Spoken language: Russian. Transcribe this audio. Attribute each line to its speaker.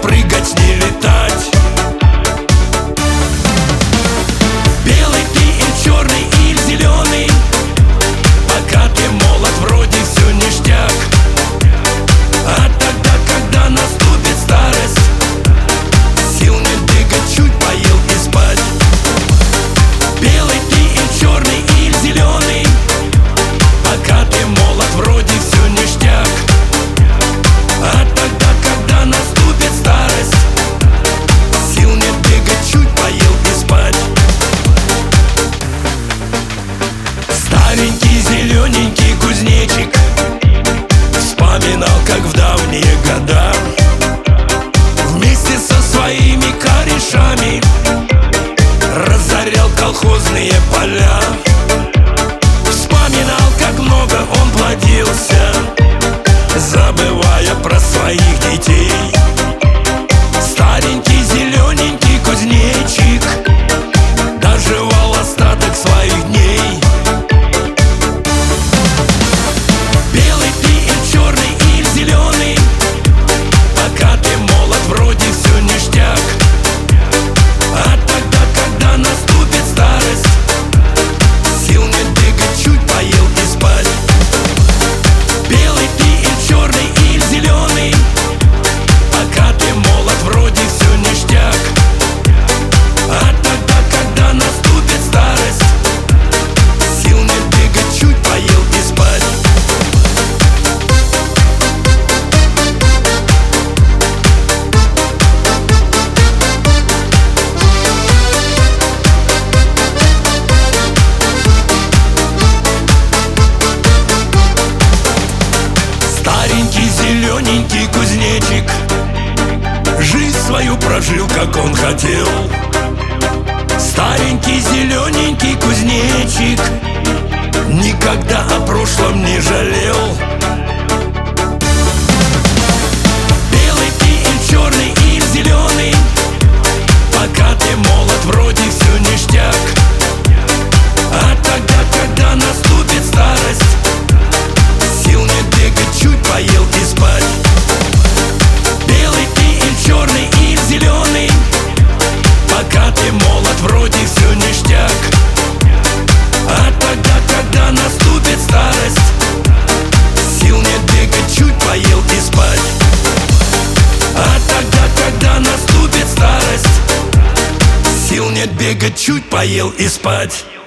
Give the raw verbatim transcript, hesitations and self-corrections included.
Speaker 1: прыгать, не летать. Белый ты или черный, или зеленый, пока ты молод, вроде все ништяк. А тогда, когда наступит старость, сил нет бегать, чуть поел и спать. Белый ты или черный, или зеленый, пока ты молод, вроде все ништяк. А тогда, когда наступит старость, сил нет бегать, чуть поел и спать. Старенький зелененький кузнечик вспоминал, как в давние года вместе со своими корешами разорял колхозные поля. Вспоминал, как много он плодился, забывая про своих детей. Старенький зелененький кузнечик доживал остаток своих дней. Белый ты или черный, или зеленый, пока ты молод, вроде все ништяк. А тогда, когда наступит старость, сил нет бегать, чуть поел и спать. Белый ты или черный, или зеленый, пока ты молод, вроде все ништяк. А тогда, когда наступит старость, сил нет бегать, чуть поел и спать. Старенький зелененький кузнечик жизнь свою прожил, как он хотел. Старенький зелененький кузнечик никогда о прошлом не жалел. Белый ты или черный, или зеленый, пока ты молод, вроде все ништяк. А тогда, когда наступит старость, сил нет бегать, чуть поел и спать. Белый ты или черный, или зеленый, пока ты молод, вроде все ништяк. А тогда, когда наступит старость, сил нет бегать, чуть поел и спать. А тогда, когда наступит старость, сил нет бегать, чуть поел и спать.